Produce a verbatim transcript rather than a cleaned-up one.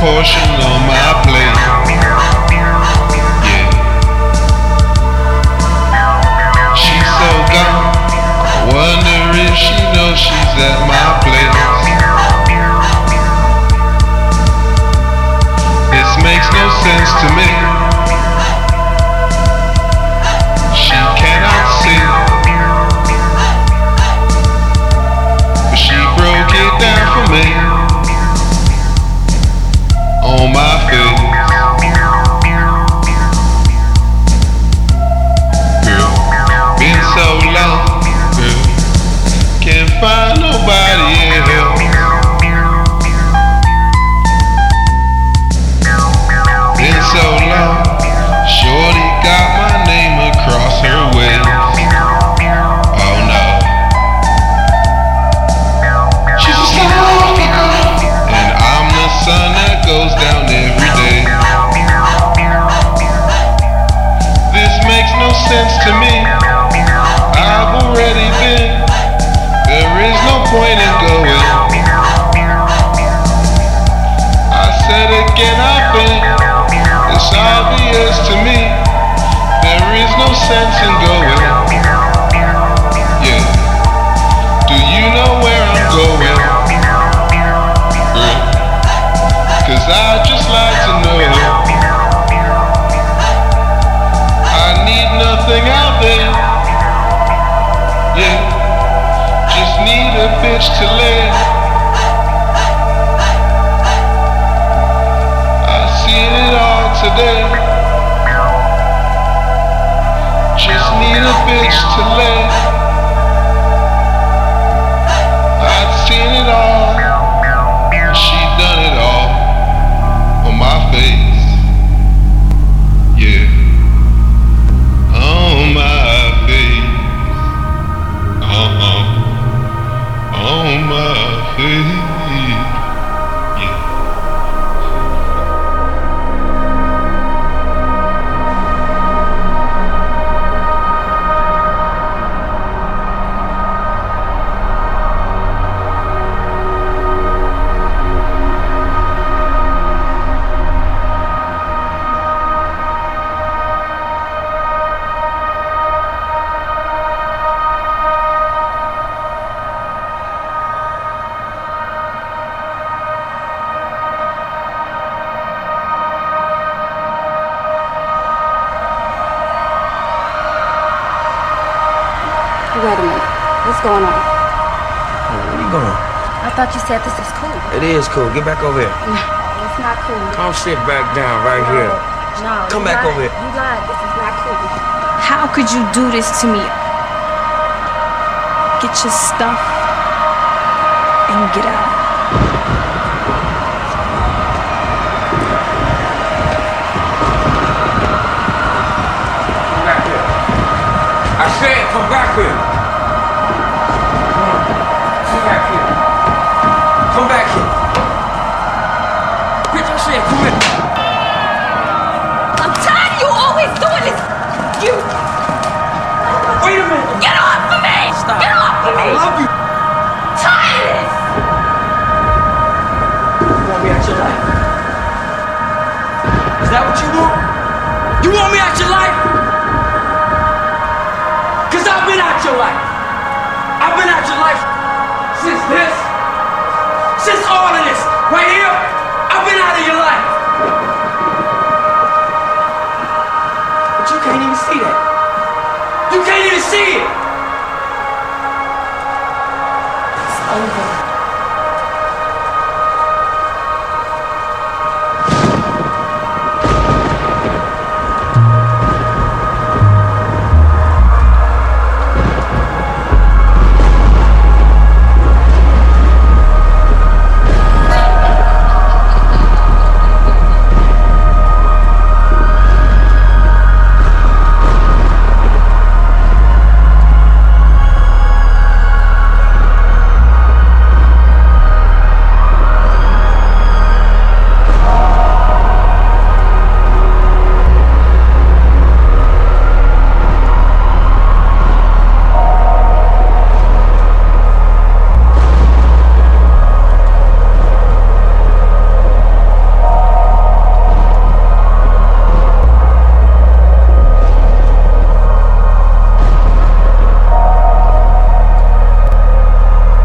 portion on my plate. Yeah. She's so gone, I wonder if she knows she's at my place. This makes no sense to me. She cannot see, but she broke it down for me on my face. Girl, been so long, girl, can't find nobody else. Been so long, shorty got my name across her waist. Oh no, she's a slow girl, and I'm the sun that goes down every day. This makes no sense to me. I've already been, there is no point in going. I said again, I've been, it's obvious to me. There is no sense in going. Yeah. Do you know where I'm going? Girl, 'cause I'd just like to know. I need nothing out there. Yeah. Just need a bitch to live. I've seen it all today. Just need a bitch to live. I've seen it all, and she done it all on my face. Yeah, on my face. Uh-huh, on my face. Yeah. Wait a minute. What's going on? Where you going? I thought you said this is cool. It is cool. Get back over here. No, it's not cool. Come sit back down right no, here. No, Come you back lied. over here. You lied. This is not cool. How could you do this to me? Get your stuff and get out. Come back here. I said come back here. Come back here. Come back here. Bitch, I said come here. I'm tired of you always doing this. You. Wait a minute. Get off of me. Stop. Get off of me. I love you. Tired of this. You want me out your life? Is that what you want? You want me out your life? Cause I've been out your life. I've been out your life since this. Since all of this. Right here. I've been out of your life. But you can't even see that. You can't even see it. It's over.